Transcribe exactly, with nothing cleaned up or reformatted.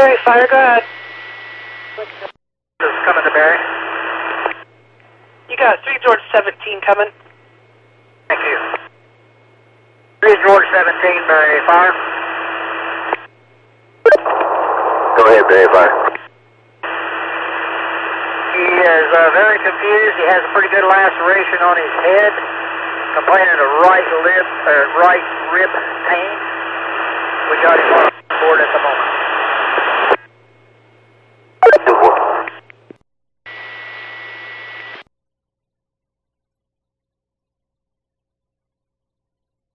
Barry, fire, go ahead. This is coming to Barry. You got three George seventeen coming. Thank you. three George seventeen, Barry, fire. Go ahead, Barry, fire. He is uh, very confused. He has a pretty good laceration on his head. Complaining of right lip, or right rib pain. We got him on board at the moment.